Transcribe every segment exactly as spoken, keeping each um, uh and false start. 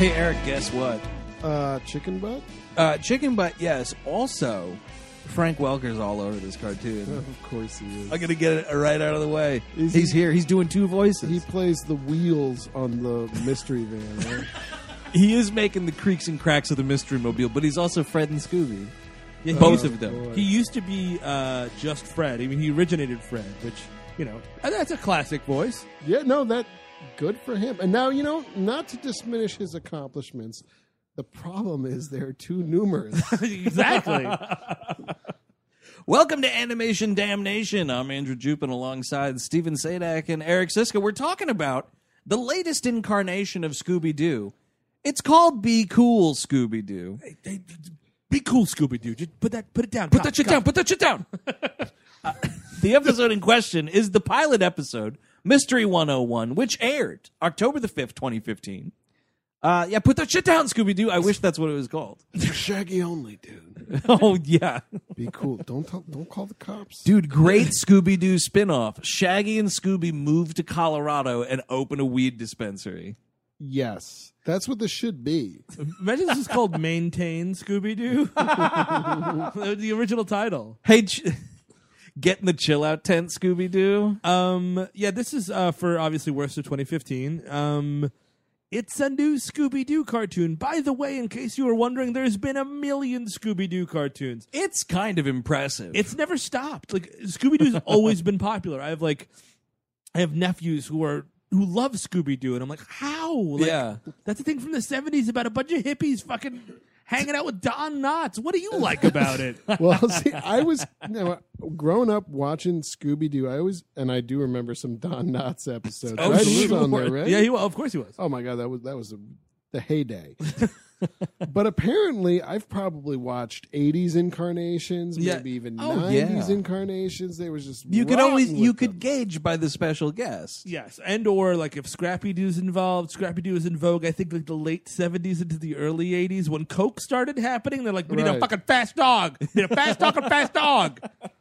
Hey, Eric, guess what? Uh, chicken butt? Uh, chicken butt, yes. Also, Frank Welker's all over this cartoon. Of course he is. I'm going to get it right out of the way. Is He's he- here. He's doing two voices. He plays the wheels on the mystery van, right? He is making the creaks and cracks of the Mystery Mobile, but he's also Fred and Scooby. Yeah, Both he- of them. boy. He used to be uh, just Fred. I mean, he originated Fred, which, you know, that's a classic voice. Yeah, no, that good for him. And now, you know, not to diminish his accomplishments, the problem is they're too numerous. Exactly. Welcome to Animation Damnation. I'm Andrew Jupin alongside Steven Sadak and Eric Siska. We're talking about the latest incarnation of Scooby-Doo. It's called Be Cool, Scooby-Doo. Hey, hey, be cool, Scooby Doo. Just put that, put it down. Put Cop, that shit cop. down. Put that shit down. Uh, the episode in question is the pilot episode, Mystery one oh one, which aired October the fifth, twenty fifteen. Uh, yeah, put that shit down, Scooby-Doo. I wish that's what it was called. Shaggy only, dude. Oh, yeah. Be cool. Don't tell, don't call the cops. Dude, great Scooby-Doo spinoff. Shaggy and Scooby move to Colorado and open a weed dispensary. Yes, that's what this should be. Imagine this is called Maintain Scooby Doo. The original title. Hey, ch- get in the chill-out tent, Scooby-Doo. Um, yeah, this is uh, for obviously worst of twenty fifteen. Um, it's a new Scooby Doo cartoon. By the way, in case you were wondering, there's been a million Scooby Doo cartoons. It's kind of impressive. It's never stopped. Like Scooby Doo's always been popular. I have like, I have nephews who are who love Scooby Doo, and I'm like, how? Like, Yeah. that's a thing from the seventies about a bunch of hippies fucking hanging out with Don Knotts. What do you like about it? Well, see, I was you know, growing up watching Scooby Doo. I always, and I do remember some Don Knotts episodes. Oh, right? He was on sure. there, right? Yeah, he was. Of course he was. Oh my god, that was that was a, the heyday. But apparently, I've probably watched eighties incarnations, Yeah. maybe even Oh, nineties yeah. incarnations. They was just you could always rotten you with could them. gauge by the special guest. Yes, and or like if Scrappy Doo's involved, Scrappy Doo was in vogue. I think like the late seventies into the early eighties when Coke started happening. They're like, we need a Right. fucking fast dog. We need a fast dog and fast dog.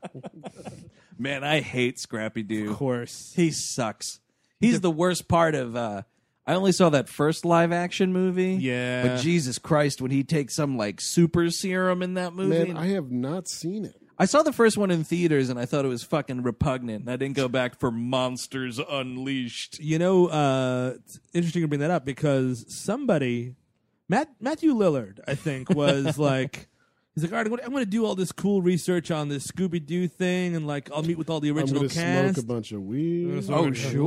Man, I hate Scrappy Doo. Of course. He sucks. He's the worst part of. Uh, I only saw that first live action movie. Yeah. But Jesus Christ, when he takes some like super serum in that movie. Man, I have not seen it. I saw the first one in theaters and I thought it was fucking repugnant. And I didn't go back for Monsters Unleashed. You know, uh, it's interesting to bring that up because somebody, Matt Matthew Lillard, I think, was like, he's like, all right, I'm gonna- I'm going to do all this cool research on this Scooby Doo thing, and like, I'll meet with all the I'm original going to cast. smoke a bunch of weed. Oh,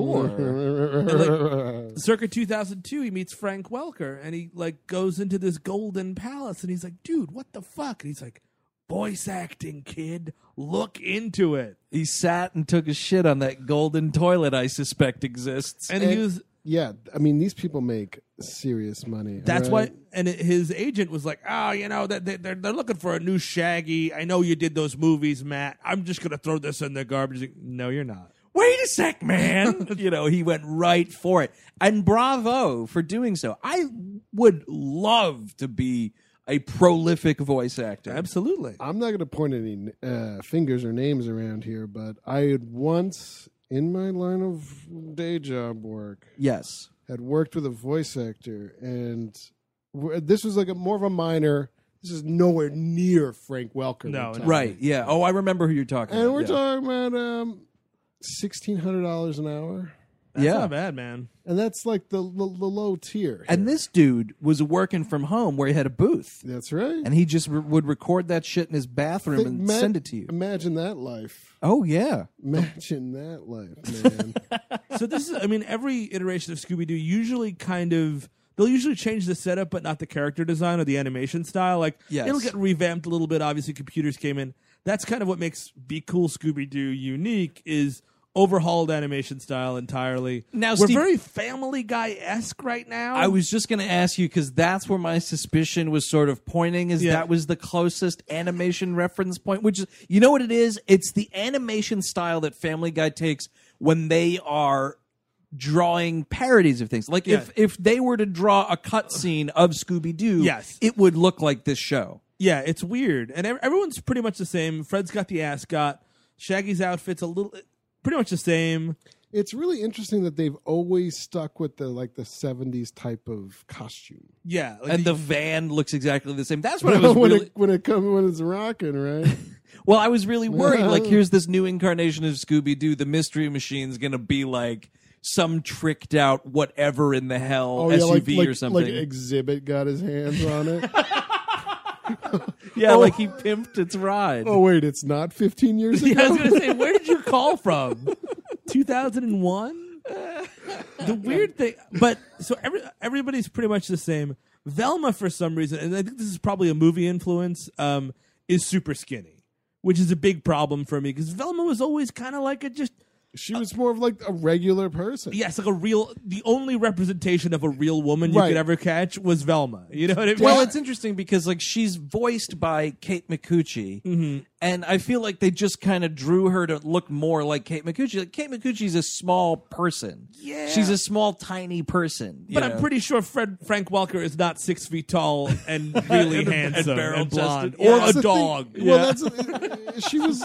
sure. Circa two thousand two, he meets Frank Welker, and he like goes into this golden palace, and he's like, "Dude, what the fuck?" And he's like, "Voice acting, kid. Look into it." He sat and took a shit on that golden toilet I suspect exists. And, And- he was. Yeah, I mean, these people make serious money. That's all right? why. And it, his agent was like, "Oh, you know, that they, they're they're looking for a new Shaggy. I know you did those movies, Matt. I'm just gonna throw this in the garbage." Like, no, you're not. Wait a sec, man. You know, he went right for it. And bravo for doing so. I would love to be a prolific voice actor. Absolutely. I'm not going to point any uh, fingers or names around here, but I had once, in my line of day job work, Yes. had worked with a voice actor, and w- this was like a more of a minor. This is nowhere near Frank Welker. No, we're no. talking. Right. Yeah. Oh, I remember who you're talking And about. we're yeah. talking about um, sixteen hundred dollars an hour, That's Yeah. not bad, man. and that's like the the, the low tier. And here. this dude was working from home where he had a booth. that's right. And he just re- would record that shit in his bathroom Think- and ma- send it to you. Imagine that life. Oh, yeah. Imagine that life, man. So this is, I mean, every iteration of Scooby Doo usually kind of, they'll usually change the setup, but not the character design or the animation style. Like, Yes. it'll get revamped a little bit. Obviously, computers came in. That's kind of what makes Be Cool Scooby Doo unique is overhauled animation style entirely. Now, we're Steve- very Family Guy-esque right now. I was just going to ask you because that's where my suspicion was sort of pointing is Yeah. that was the closest animation reference point, which is, you know what it is? It's the animation style that Family Guy takes when they are drawing parodies of things. Like if, Yeah. if they were to draw a cutscene of Scooby-Doo, Yes. it would look like this show. Yeah, it's weird. And ev- everyone's pretty much the same. Fred's got the ascot. Shaggy's outfit's a little, pretty much the same. It's really interesting that they've always stuck with the like the seventies type of costume. Yeah, like And the van looks exactly the same. That's what I was when really... it when it comes when it's rocking, right? Well, I was really worried. Like, here's this new incarnation of Scooby-Doo. The Mystery Machine's going to be like some tricked out whatever in the hell Oh S yeah, U like, V like, or something. like Exhibit got his hands on it. yeah, oh. like he pimped its ride. Oh wait, it's not fifteen years ago. Yeah, I was gonna say, where did you call from? two thousand one. The weird thing, but so every everybody's pretty much the same. Velma, for some reason, and I think this is probably a movie influence, um, is super skinny, which is a big problem for me because Velma was always kind of like a just. She was more of like a regular person. Yes, like a real. The only representation of a real woman you Right. could ever catch was Velma. You know what I mean? Well, it's interesting because like she's voiced by Kate Micucci, Mm-hmm. and I feel like they just kind of drew her to look more like Kate Micucci. Like Kate Micucci's a small person. Yeah. she's a small, tiny person. you But know? I'm pretty sure Fred Frank Welker is not six feet tall and really And- and handsome and, barrel-chested. blonde, Yeah. or That's a the thing. dog. Well, Yeah. that's uh, she was.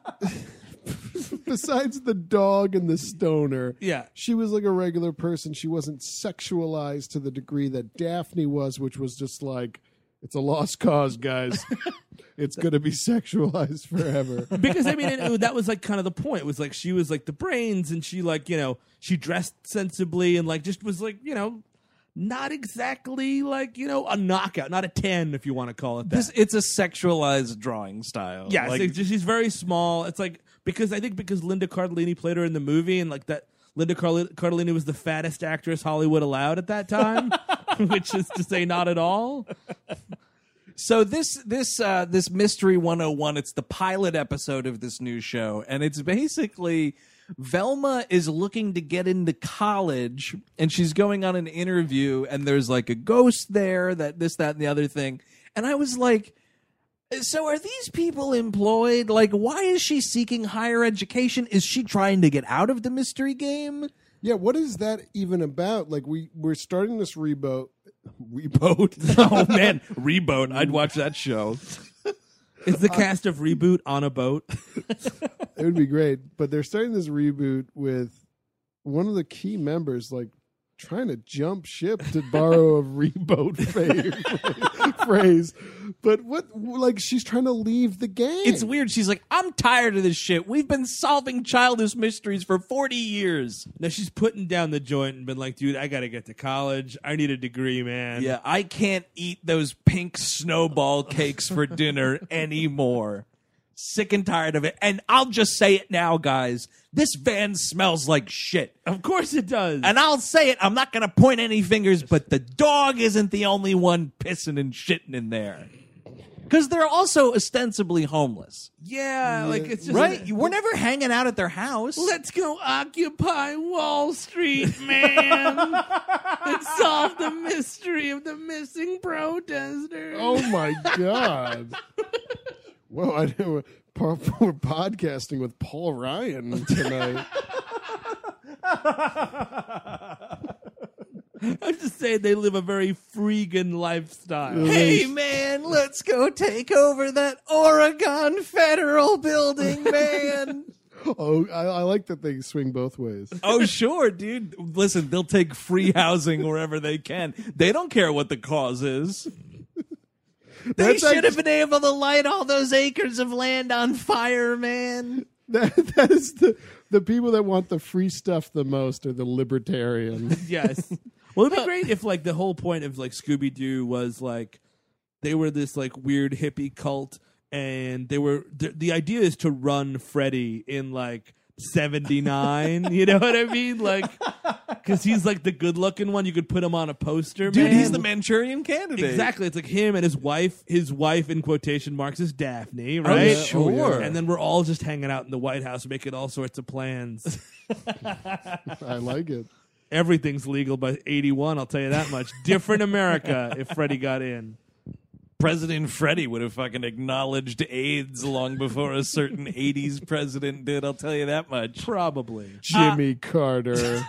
Besides the dog and the stoner, Yeah. she was like a regular person. She wasn't sexualized to the degree that Daphne was, which was just like, it's a lost cause, guys. It's going to be sexualized forever. Because I mean, it, it- that was like kind of the point. It was like she was like the brains, and she like you know she dressed sensibly, and like just was like you know not exactly like you know a knockout, not a ten if you want to call it that. This, it's a sexualized drawing style. Yeah, like, it's like, she's very small. It's like because I think because Linda Cardellini played her in the movie, and like that Linda Carli- Cardellini was the fattest actress Hollywood allowed at that time, which is to say not at all. So this this uh, this Mystery one oh one, it's the pilot episode of this new show, and it's basically Velma is looking to get into college, and she's going on an interview, and there's like a ghost there, that this, that, and the other thing, and I was like, so are these people employed? Like, why is she seeking higher education? Is she trying to get out of the mystery game? Yeah, what is that even about? Like, we, we're starting this reboot. Reboot? Oh man, Reboot! I'd watch that show. It's the cast of Reboot on a boat. It would be great. But they're starting this reboot with one of the key members, like, trying to jump ship, to borrow a reboot fa- phrase. But what, like, she's trying to leave the game. It's weird. She's like, I'm tired of this shit. We've been solving childish mysteries for forty years. Now she's putting down the joint and been like, dude, I got to get to college. I need a degree, man. Yeah, I can't eat those pink snowball cakes for dinner anymore. Sick and tired of it. And I'll just say it now, guys. This van smells like shit. Of course it does. And I'll say it. I'm not going to point any fingers, but the dog isn't the only one pissing and shitting in there. Because they're also ostensibly homeless. yeah, like it's just Right? We're never hanging out at their house. Let's go occupy Wall Street, man, and solve the mystery of the missing protesters. Oh, my God. Well, I know we're podcasting with Paul Ryan tonight. I'm just saying they live a very freegan lifestyle. Hey, man, let's go take over that Oregon Federal Building, man. Oh, I, I like that they swing both ways. Oh, sure, dude. Listen, they'll take free housing wherever they can. They don't care what the cause is. They That's should have actually- been able to light all those acres of land on fire, man. That, that is the the people that want the free stuff the most are the libertarians. Yes. Well, it'd be great if like the whole point of like Scooby Doo was like they were this like weird hippie cult, and they were the, the idea is to run Freddy in like seventy-nine. You know what I mean? Like because he's like the good looking one. You could put him on a poster, Dude, man. he's the Manchurian candidate. Exactly. It's like him and his wife. His wife, in quotation marks, is Daphne, right? yeah. Oh, yeah. And then we're all just hanging out in the White House making all sorts of plans. I like it. Everything's legal by eighty-one, I'll tell you that much. Different America if Freddie got in. President Freddy would have fucking acknowledged AIDS long before a certain eighties president did, I'll tell you that much. Probably. Jimmy Carter.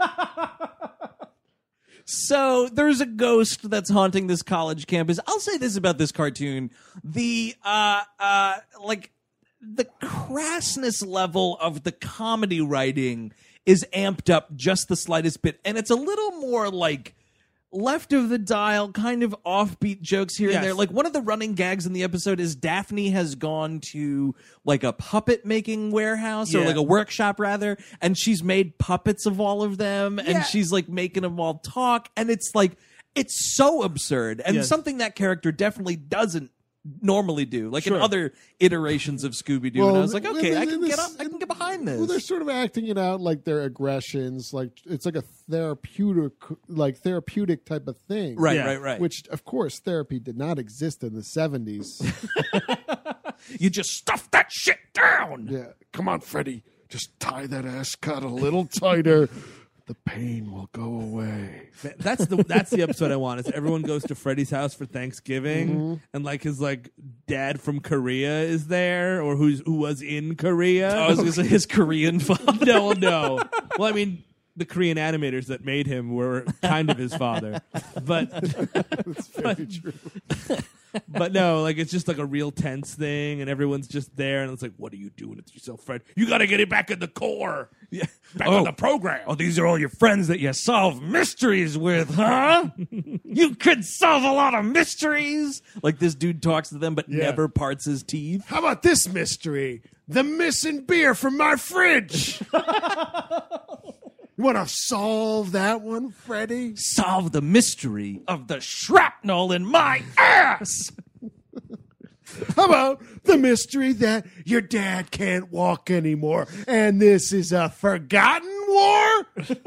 So there's a ghost that's haunting this college campus. I'll say this about this cartoon. The, uh, uh, like, the crassness level of the comedy writing is amped up just the slightest bit, and it's a little more like left of the dial, kind of offbeat jokes here Yes. and there. Like one of the running gags in the episode is Daphne has gone to like a puppet making warehouse or Yeah. like a workshop rather, and she's made puppets of all of them, and Yeah. she's like making them all talk, and it's like it's so absurd and Yes. something that character definitely doesn't normally do, like in Sure. other iterations of Scooby-Doo. and Well, I was like, okay, in- I in can this- get up, I can get behind this. Well, they're sort of acting it out like their aggressions, like it's like a therapeutic, like therapeutic type of thing, right, Yeah. right, right. Which, of course, therapy did not exist in the seventies. You just stuff that shit down. Yeah, come on, Freddy, just tie that ascot a little tighter. The pain will go away. Th- That's the that's the episode I want. Is everyone goes to Freddy's house for Thanksgiving, Mm-hmm. and like his like dad from Korea is there, or who's who was in Korea. I was going to say his Korean father. no, no. Well, I mean, the Korean animators that made him were kind of his father, but That's very true. but no, like it's just like a real tense thing, and everyone's just there, and it's like, what are you doing with yourself, Fred? You got to get it back in the core, Yeah. back Oh. on the program. Oh, these are all your friends that you solve mysteries with, huh? You could solve a lot of mysteries. Like this dude talks to them but Yeah. never parts his teeth. How about this mystery? The missing beer from my fridge. You want to solve that one, Freddy? Solve the mystery of the shrapnel in my ass. How about the mystery that your dad can't walk anymore and this is a forgotten war?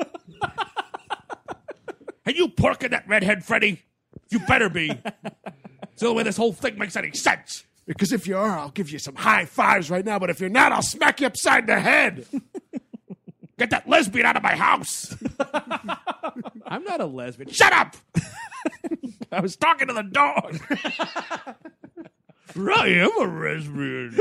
Are you porking that redhead, Freddy? You better be. It's the only way this whole thing makes any sense. Because if you are, I'll give you some high fives right now, but if you're not, I'll smack you upside the head. Get that lesbian out of my house. I'm not a lesbian. Shut up. I was talking to the dog. I am a lesbian.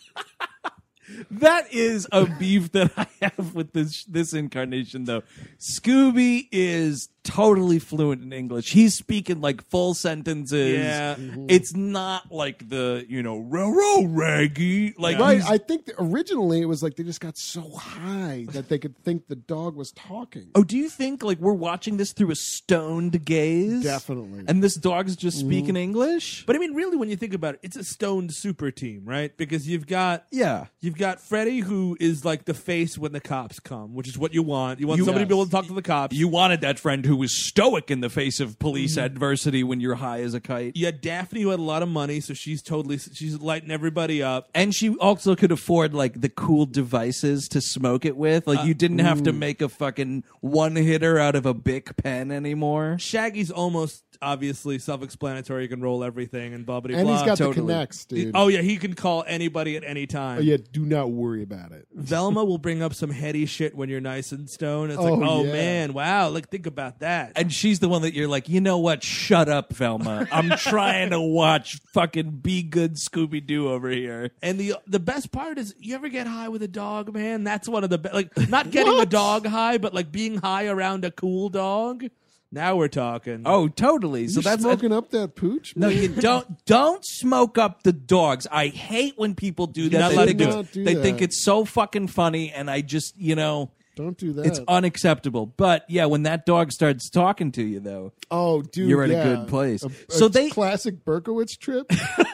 That is a beef that I have with this this incarnation, though. Scooby is totally fluent in English. He's speaking like full sentences. Yeah. It's not like the, you know, row raggy. Like, Right. he's- I think that originally it was like they just got so high that they could think the dog was talking. oh, do you think like we're watching this through a stoned gaze? Definitely. And this dog's just speaking English? But I mean, really, when you think about it, it's a stoned super team, right? Because you've got Yeah. you've got Freddy, who is like the face when the cops come, which is what you want. You want You- somebody to be Yes. able to talk to the cops. You wanted that friend who was stoic in the face of police adversity when you're high as a kite. you had Daphne, who had a lot of money, so she's totally she's lighting everybody up. And she also could afford like the cool devices to smoke it with. Like you didn't have to make a fucking one hitter out of a Bic pen anymore. Shaggy's almost obviously self-explanatory. You can roll everything and blah blah And blah. he's got totally. the connects, dude. Oh yeah, he can call anybody at any time. Oh, yeah, do not worry about it. Velma will bring up some heady shit when you're nice and stoned. It's Oh, like, oh yeah. man, wow, like think about that. And she's the one that you're like, you know what? Shut up, Velma. I'm trying to watch fucking Be Good Scooby Doo over here. And the the best part is, you ever get high with a dog, man? That's one of the best. Like, not getting a dog high, but like being high around a cool dog. Now we're talking. Oh, totally. So You that's smoking up that pooch? no, man? you don't don't smoke up the dogs. I hate when people do that. not They, allowed think, to it's, do it. Do they that. think it's so fucking funny, and I just, you know, Don't do that. it's unacceptable. But yeah, when that dog starts talking to you, though, oh, dude, You're in a yeah. good place. A- a So they- classic Berkowitz trip.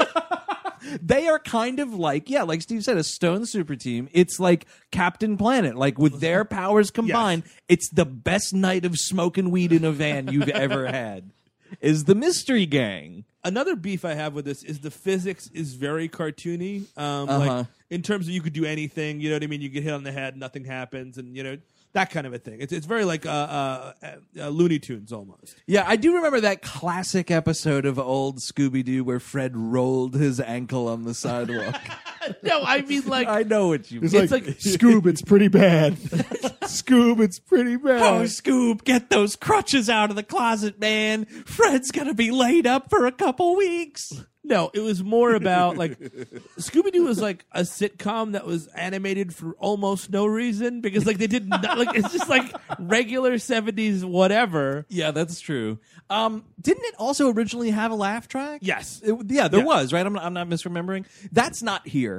they are kind of like, yeah, like Steve said, a stone super team. It's like Captain Planet. Like with their powers combined, it's the best night of smoking weed in a van you've ever had. Is the Mystery Gang. Another beef I have with this is the physics is very cartoony. Um, Uh-huh. Like in terms of you could do anything, you know what I mean? You get hit on the head, nothing happens, and you know that kind of a thing. It's it's very like uh, uh, uh, uh, Looney Tunes almost. Yeah, I do remember that classic episode of old Scooby Doo where Fred rolled his ankle on the sidewalk. No, I mean like I know what you mean. It's, It's like, like- Scoob, it's pretty bad. Scoob, it's pretty bad. Oh, Scoob, get those crutches out of the closet, man. Fred's gonna be laid up for a couple weeks. no, it was more about like Scooby Doo was like a sitcom that was animated for almost no reason because like they did not, like it's just like regular seventies whatever. Yeah, that's true. Um, didn't it also originally have a laugh track? Yes. It- yeah, there Yeah. was, right? I'm not, I'm not misremembering. That's not here.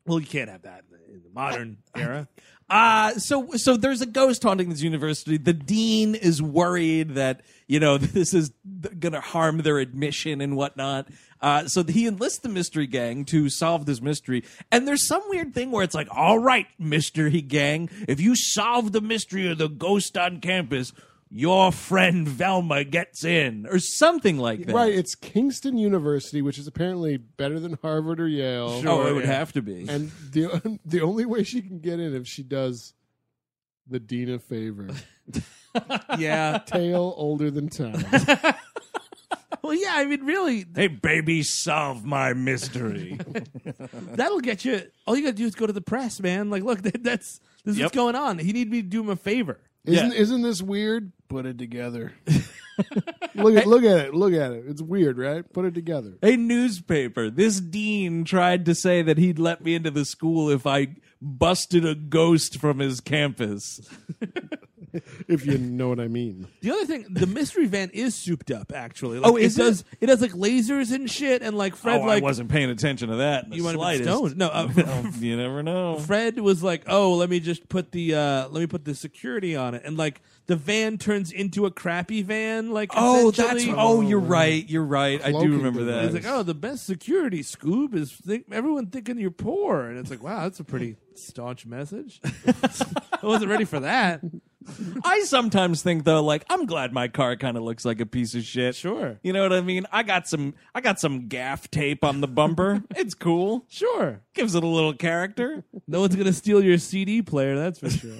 Well, you can't have that in the, in the modern era. Uh, so so there's a ghost haunting this university. The dean is worried that, you know, this is going to harm their admission and whatnot. Uh, so he enlists the mystery gang to solve this mystery. And there's some weird thing where it's like, all right, mystery gang, if you solve the mystery of the ghost on campus, your friend Velma gets in, or something like that. Right, it's Kingston University, which is apparently better than Harvard or Yale. Oh, it would yeah. have to be. And the the only way she can get in if she does the dean a favor. Yeah. Tale older than time. Well, yeah, I mean, really, Hey, baby, solve my mystery. that'll get you. All you got to do is go to the press, man. Like, look, that, that's this is Yep. what's going on. He needed me to do him a favor. Isn't Yeah. isn't this weird? Put it together. look at look at it. Look at it. It's weird, right? Put it together. A newspaper. This dean tried to say that he'd let me into the school if I busted a ghost from his campus. If you know what I mean. The other thing, the mystery van is souped up. Actually, like, Oh, is it does. It has like lasers and shit, and like Fred, oh, like I wasn't paying attention to that. In the you might have been slightest. stoned. No, uh, Well, you never know. Fred was like, "Oh, let me just put the uh, let me put the security on it," and like the van turns into a crappy van. Like, Oh, that's. essentially. Oh, you're right. You're right. I do Cloaking remember that. He's like, "Oh, the best security, Scoob, is think everyone thinking you're poor," and it's like, "Wow, that's a pretty staunch message." I wasn't ready for that. I sometimes think though, like, I'm glad my car kind of looks like a piece of shit. Sure. You know what I mean? I got some. I got some gaff tape on the bumper. It's cool. Sure, Gives it a little character. no one's gonna steal your C D player. That's for sure.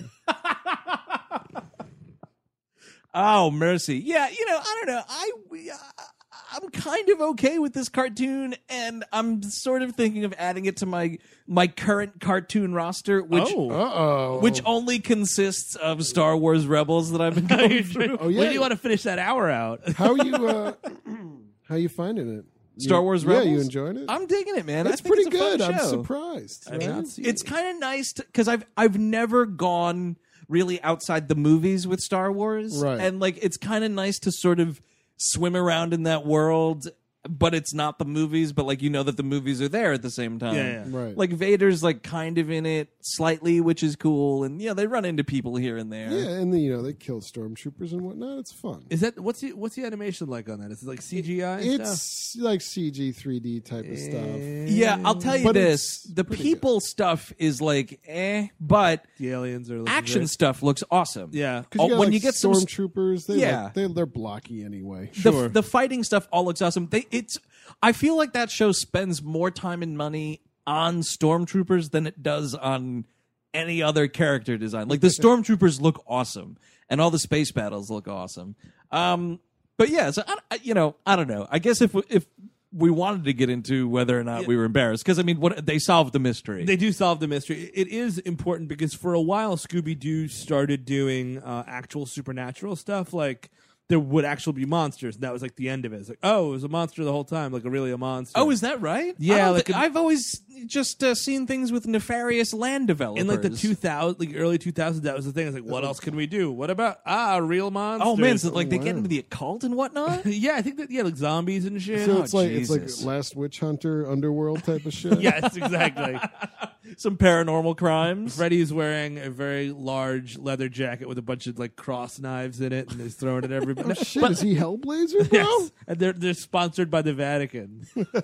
Oh, mercy. Yeah, you know, I don't know. I we, uh, I'm kind of okay with this cartoon, and I'm sort of thinking of adding it to my my current cartoon roster, which Oh. Uh-oh. which only consists of Star Wars Rebels that I've been going through. Oh, yeah. When do you want to finish that hour out? How you uh how you finding it? Star You- Wars Yeah, you Rebels? enjoying it? I'm digging it, man. it's I think pretty it's a fun good. I'm show. surprised. I have right? not seen It's it. kind of nice because I've I've never gone really outside the movies with Star Wars, Right. and like it's kind of nice to sort of swim around in that world, but it's not the movies, but like you know that the movies are there at the same time. Yeah, yeah. Right. Like Vader's like kind of in it slightly, which is cool, and yeah, they run into people here and there. Yeah, and then, you know, they kill stormtroopers and whatnot. It's fun. Is that what's the what's the animation like on that? Is it like C G I? and stuff? It's like C G three D type of stuff. Yeah, I'll tell you But this: it's the pretty people stuff is like eh, but The aliens are looking action great. stuff looks awesome. Yeah. Because Oh, you got, when like, you get some stormtroopers, they Yeah. like, they, they're blocky anyway. the, Sure. the fighting stuff all looks awesome. They it's I feel like that show spends more time and money on stormtroopers than it does on any other character design. Like the stormtroopers look awesome, and all the space battles look awesome. Um, but yeah, so I, I- you know, I don't know. I guess if if we wanted to get into whether or not we were embarrassed, because I mean, what they solved the mystery. They do solve the mystery. It is important because for a while Scooby Doo started doing uh, actual supernatural stuff, like there would actually be monsters. And that was like the end of it. It's like, oh, it was a monster the whole time, like a really a monster. Oh, is that right? Yeah, I don't like thi- a- I've always just uh, seen things with nefarious land developers. in like the two thousand, like early two thousands, that was the thing. It's like, what else can we do? What about ah, real monsters? Oh man, so like they wow. get into the occult and whatnot. yeah, I think that yeah, like zombies and shit. So Oh, it's like Jesus. it's like Last Witch Hunter underworld type of shit. yes, exactly. Some paranormal crimes. Freddy's wearing a very large leather jacket with a bunch of like cross knives in it, and he's throwing it at everybody. Oh, shit, is he Hellblazer, bro? Yes, and they're they're sponsored by the Vatican.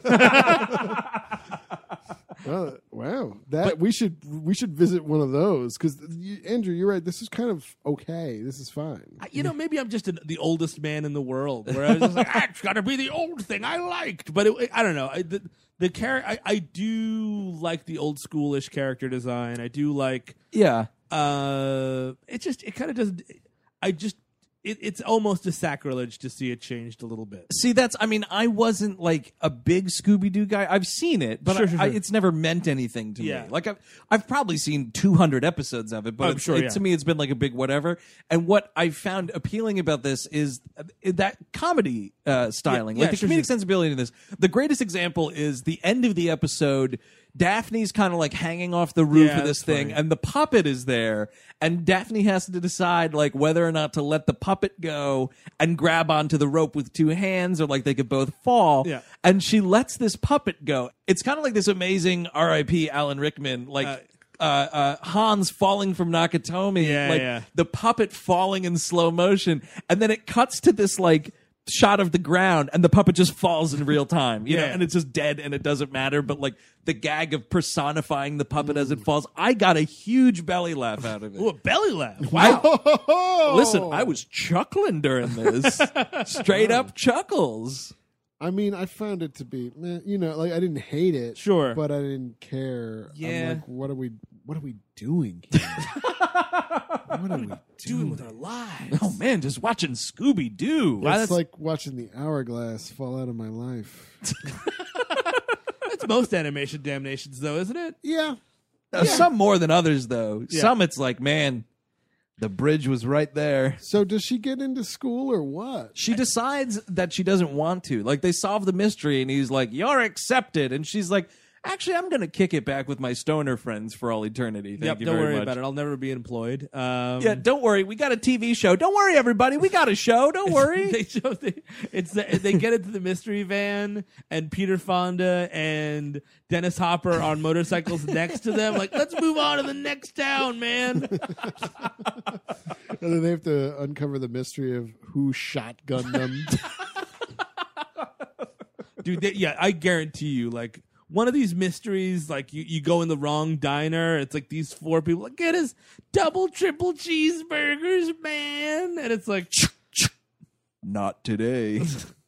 Uh, wow, that we should we should visit one of those because Andrew, you're right. This is kind of okay. This is fine. You know, maybe I'm just an, the oldest man in the world, where I was just like, ah, it's got to be the old thing I liked. But it, I don't know. I, the the char- I, I do like the old schoolish character design. I do like. Yeah. Uh, it just it kind of doesn't. I just it, it's almost a sacrilege to see it changed a little bit. See, that's. I mean, I wasn't like a big Scooby Doo guy. I've seen it, but Sure, I, sure, I, sure. it's never meant anything to Yeah. me. Like I've, I've probably seen two hundred episodes of it, but I'm it's- sure, it- yeah. to me, it's been like a big whatever. And what I found appealing about this is uh, that comedy uh, styling, Yeah, like yeah, the sure, comedic sure. sensibility in this. The greatest example is the end of the episode. Daphne's kind of like hanging off the roof Yeah, of this that's thing, funny. and the puppet is there, and Daphne has to decide like whether or not to let the puppet go and grab onto the rope with two hands, or like they could both fall. Yeah. And she lets this puppet go. It's kind of like this amazing R I P Alan Rickman, like. Uh, Uh, uh, Hans falling from Nakatomi, Yeah, like yeah. the puppet falling in slow motion, and then it cuts to this like shot of the ground, and the puppet just falls in real time, you know, Yeah. and it's just dead, and it doesn't matter. But like the gag of personifying the puppet as it falls, I got a huge belly laugh out of it. Ooh, a belly laugh. Wow. Oh! Listen, I was chuckling during this, straight up chuckles. I mean, I found it to be, meh, you know, like I didn't hate it, Sure. but I didn't care. Yeah. I'm like, what are we, what are we doing here? What are we Doing doing? with our lives. Oh man, just watching Scooby Doo. It's like watching the hourglass fall out of my life. That's most animation damnations, though, isn't it? Yeah. Uh, Some more than others, though. Yeah. Some it's like, man, the bridge was right there. So does she get into school or what? She decides that she doesn't want to. Like, they solve the mystery, and he's like, "You're accepted." And she's like, "Actually, I'm going to kick it back with my stoner friends for all eternity. Thank yep, you don't very worry much." about it. I'll never be employed. Um, Yeah, don't worry. We got a T V show. Don't worry, everybody. We got a show. Don't worry. they show they, it's the, they get into the mystery van, and Peter Fonda and Dennis Hopper on motorcycles next to them. Like, let's move on to the next town, man. And then they have to uncover the mystery of who shotgunned them. Dude, they, yeah, I guarantee you, like, one of these mysteries, like, you, you go in the wrong diner, it's like these four people, like, get us double, triple cheeseburgers, man. And it's like, Not today.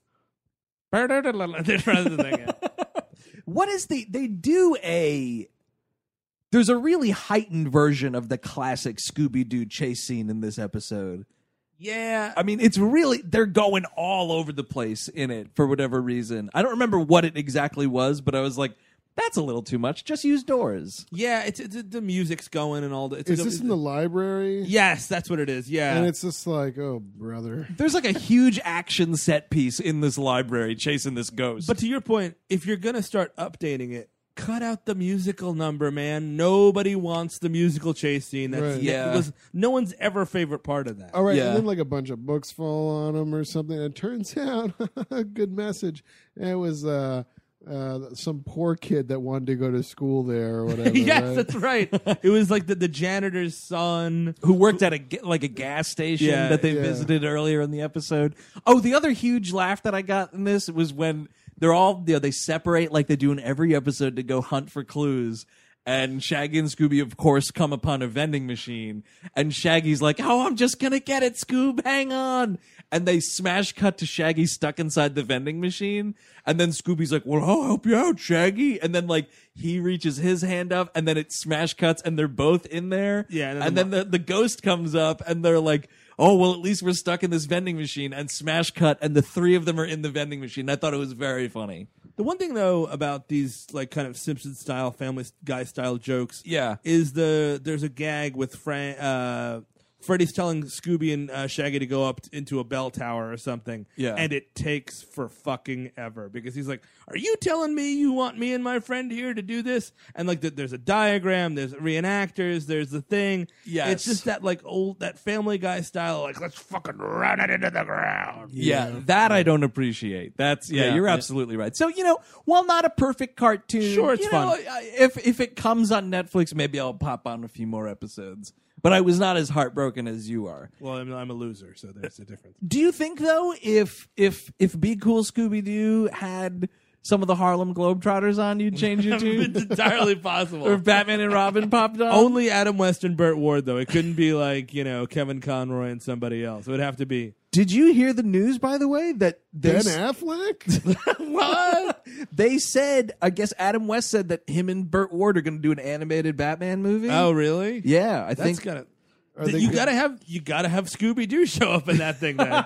they're trying to think, yeah. What is the they do a there's a really heightened version of the classic Scooby-Doo chase scene in this episode. Yeah. I mean, it's really they're going all over the place in it for whatever reason. I don't remember what it exactly was, but I was like, that's a little too much. Just use doors. Yeah, it's, it's the music's going and all the. It's Is like a- this in the library? Yes, that's what it is. Yeah, And it's just like, oh, brother. There's like a huge action set piece in this library chasing this ghost. but to your point, if you're gonna start updating it, cut out the musical number, man. Nobody wants the musical chase scene. That's Right. Yeah. because no one's ever favorite part of that. All right, Yeah. and then like a bunch of books fall on them or something. And it turns out, a good message. It was uh, uh, some poor kid that wanted to go to school there or whatever. yes, right? that's right. It was like the, the janitor's son. who worked at a ga- like a gas station Yeah, that they yeah. visited earlier in the episode. Oh, the other huge laugh that I got in this was when they're all you know, they separate like they do in every episode to go hunt for clues. And Shaggy and Scooby, of course, come upon a vending machine. And Shaggy's like, "Oh, I'm just gonna get it, Scoob. Hang on." And they smash cut to Shaggy stuck inside the vending machine. And then Scooby's like, "Well, I'll help you out, Shaggy." And then like he reaches his hand up, and then it smash cuts, and they're both in there. Yeah, and then And the then the, the ghost comes up, and they're like, "Oh, well, at least we're stuck in this vending machine." And smash cut, and the three of them are in the vending machine. I thought it was very funny. The one thing though about these like kind of Simpson style, Family Guy style jokes, Yeah. is the there's a gag with Fran, uh, Freddy's telling Scooby and uh, Shaggy to go up t- into a bell tower or something. Yeah. And it takes for fucking ever because he's like, "Are you telling me you want me and my friend here to do this?" And like, the, there's a diagram, there's reenactors, there's the thing. Yes. It's just that like old, that Family Guy style, like, let's fucking run it into the ground. Yeah, that I don't appreciate. That's yeah, Yeah. you're Yeah. absolutely right. So you know, while not a perfect cartoon, Sure, it's you know, fun. I- If if it comes on Netflix, maybe I'll pop on a few more episodes. But I was not as heartbroken as you are. Well, I'm, I'm a loser, so there's a difference. Do you think though, if if if Be Cool Scooby Doo had some of the Harlem Globetrotters on, you'd change your It's tune? entirely possible. Or if Batman and Robin popped on? Only Adam West and Burt Ward, though. It couldn't be like, you know, Kevin Conroy and somebody else. It would have to be. Did you hear the news, by the way, that they Ben s- Affleck? what? They said, I guess Adam West said that him and Burt Ward are going to do an animated Batman movie. Oh, really? Yeah, I That's think. gotta. Are Th- they you good? gotta have you gotta have Scooby Doo show up in that thing. Then.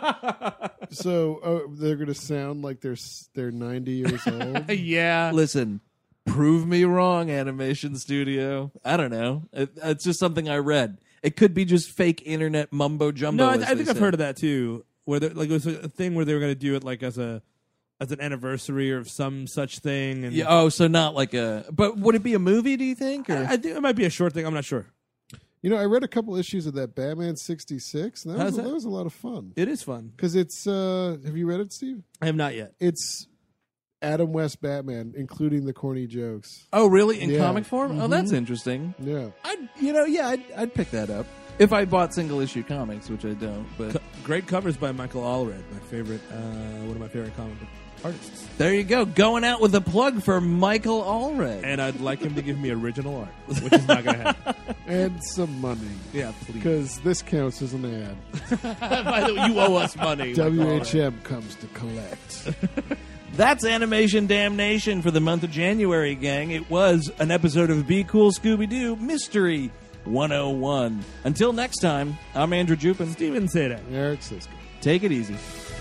So uh, they're going to sound like they're s- they're ninety years old. yeah. Listen, prove me wrong, Animation Studio. I don't know. It, it's just something I read. It could be just fake internet mumbo jumbo. No, I, as I they think I've say. heard of that too. Where there, like it was a thing where they were gonna do it like as a as an anniversary or some such thing. And Yeah, oh, so not like a. But would it be a movie? Do you think? Or? I, I think it might be a short thing. I'm not sure. You know, I read a couple issues of that Batman sixty-six, and that, was, How's that? that was a lot of fun. It is fun. Because it's, uh, have you read it, Steve? I have not yet. It's Adam West Batman, including the corny jokes. Oh, really? In Yeah. comic form? Oh, that's interesting. Yeah. I'd, you know, yeah, I'd, I'd pick that up if I bought single issue comics, which I don't. But Co- great covers by Michael Allred, my favorite, uh, one of my favorite comic book artists. there you go, going out with a plug for Michael Allred. And I'd like him to give me original art, which is not going to happen. And some money. Yeah, please. Because this counts as an ad. By the way, you owe us money. W Michael H Allred. M comes to collect. That's Animation Damnation for the month of January, gang. It was an episode of Be Cool Scooby-Doo Mystery one oh one. Until next time, I'm Andrew Jupin. Steven said it. Eric Sisko. Take it easy.